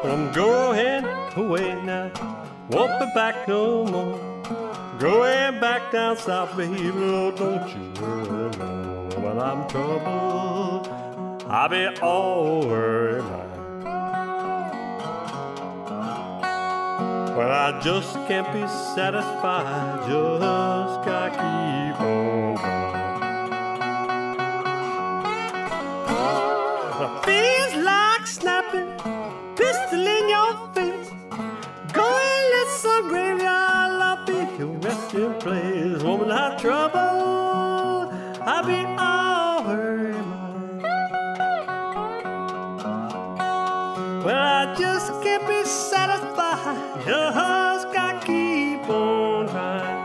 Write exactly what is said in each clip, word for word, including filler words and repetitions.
I'm going away now, won't be back no more. Going back down south, baby, oh, don't you worry no. When I'm troubled, I'll be over mine. Well, I just can't be satisfied, just gotta keep on going. Feels like snapping, pistol in your face. Go and let some graveyard love be your resting place. Woman, have trouble, I'll be over mine. Well, I just can't be satisfied, just gotta keep on trying.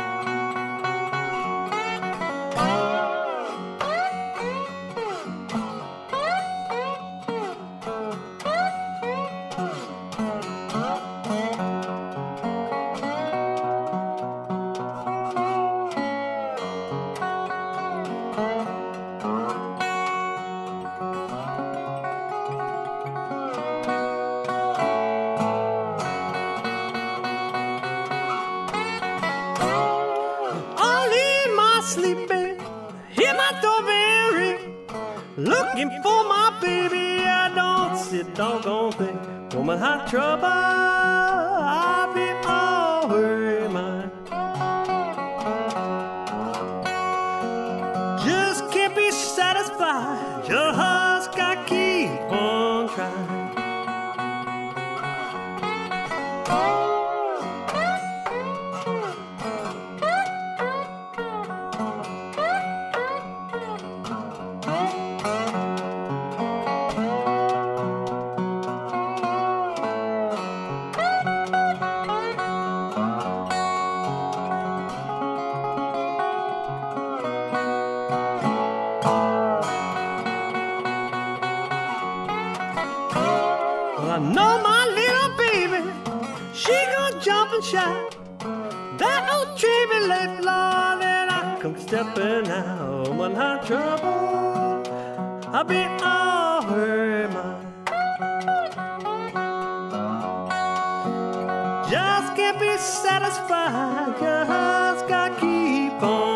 Sleeping, hear my doorbell ring, looking for my baby. I don't see a doggone thing. Woman, have trouble, I'll be over mine. Just can't be satisfied, just gotta keep on trying. I know my little baby, she gon' jump and shout. That old tree be late, Lord, and I come stepping out. When I trouble, I'll be over mine. Just can't be satisfied, just gotta keep on.